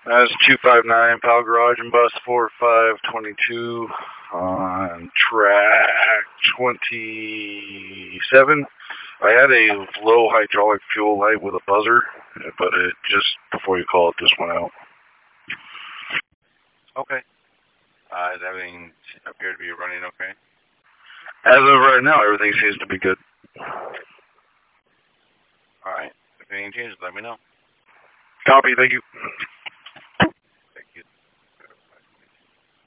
That's 259 Pal Garage and Bus 4522 on track 27. I had a low hydraulic fuel light with a buzzer, but it just, before you call it, just went out. Okay. Does everything appear to be running okay? As of right now, everything seems to be good. Alright. If anything changes, let me know. Copy, thank you.